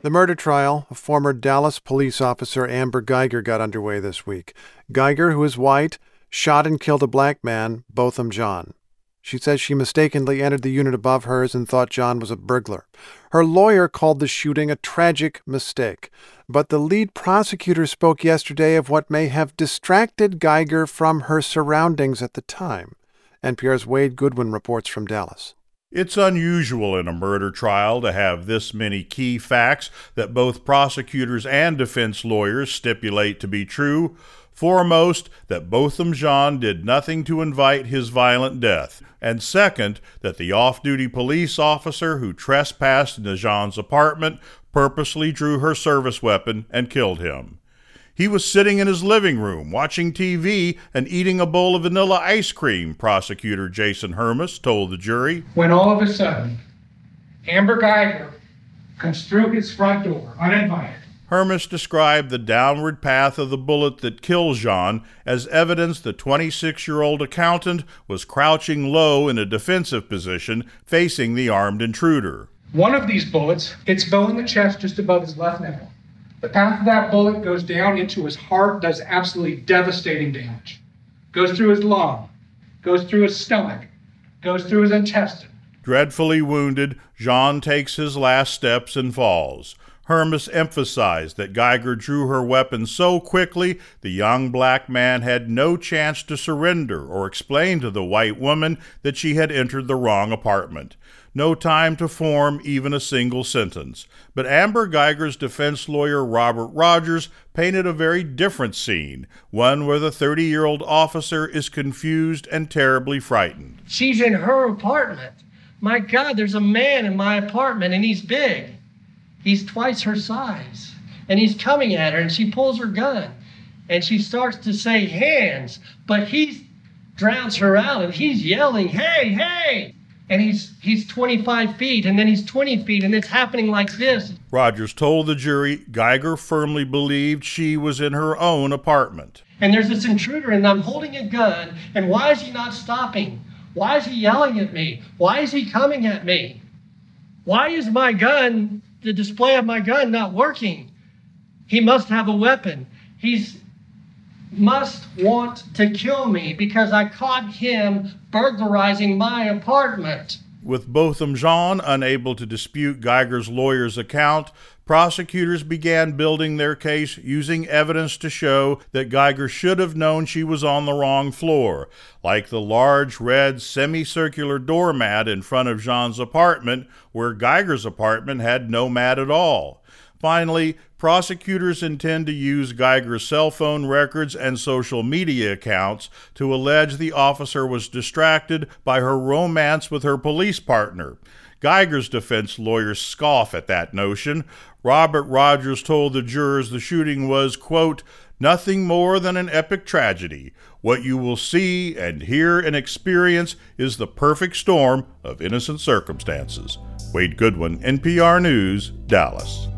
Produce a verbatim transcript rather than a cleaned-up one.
The murder trial of former Dallas police officer Amber Guyger got underway this week. Guyger, who is white, shot and killed a black man, Botham Jean. She says she mistakenly entered the unit above hers and thought John was a burglar. Her lawyer called the shooting a tragic mistake. But the lead prosecutor spoke yesterday of what may have distracted Guyger from her surroundings at the time. N P R's Wade Goodwin reports from Dallas. It's unusual in a murder trial to have this many key facts that both prosecutors and defense lawyers stipulate to be true. Foremost, that Botham Jean did nothing to invite his violent death, and second, that the off-duty police officer who trespassed into Jean's apartment purposely drew her service weapon and killed him. He was sitting in his living room watching T V and eating a bowl of vanilla ice cream, prosecutor Jason Hermes told the jury. When all of a sudden, Amber Guyger comes through his front door uninvited. Hermes described the downward path of the bullet that killed Jean as evidence the twenty-six-year-old accountant was crouching low in a defensive position facing the armed intruder. One of these bullets hits Bo in the chest just above his left nipple. The path of that bullet goes down into his heart, does absolutely devastating damage. Goes through his lung, goes through his stomach, goes through his intestine. Dreadfully wounded, Jean takes his last steps and falls. Hermes emphasized that Guyger drew her weapon so quickly the young black man had no chance to surrender or explain to the white woman that she had entered the wrong apartment. No time to form even a single sentence. But Amber Guyger's defense lawyer Robert Rogers painted a very different scene, one where the thirty-year-old officer is confused and terribly frightened. She's in her apartment. My God, there's a man in my apartment, and he's big. He's twice her size, and he's coming at her, and she pulls her gun, and she starts to say hands, but he drowns her out, and he's yelling, hey, hey, and he's he's twenty-five feet, and then he's twenty feet, and it's happening like this. Rogers told the jury Guyger firmly believed she was in her own apartment. And there's this intruder, and I'm holding a gun, and why is he not stopping? Why is he yelling at me? Why is he coming at me? Why is my gun... the display of my gun not working? He must have a weapon. He's must want to kill me because I caught him burglarizing my apartment. With Botham Jean unable to dispute Guyger's lawyer's account, prosecutors began building their case using evidence to show that Guyger should have known she was on the wrong floor, like the large red semicircular doormat in front of Jean's apartment, where Guyger's apartment had no mat at all. Finally, prosecutors intend to use Guyger's cell phone records and social media accounts to allege the officer was distracted by her romance with her police partner. Guyger's defense lawyers scoff at that notion. Robert Rogers told the jurors the shooting was, quote, nothing more than an epic tragedy. What you will see and hear and experience is the perfect storm of innocent circumstances. Wade Goodwin, N P R News, Dallas.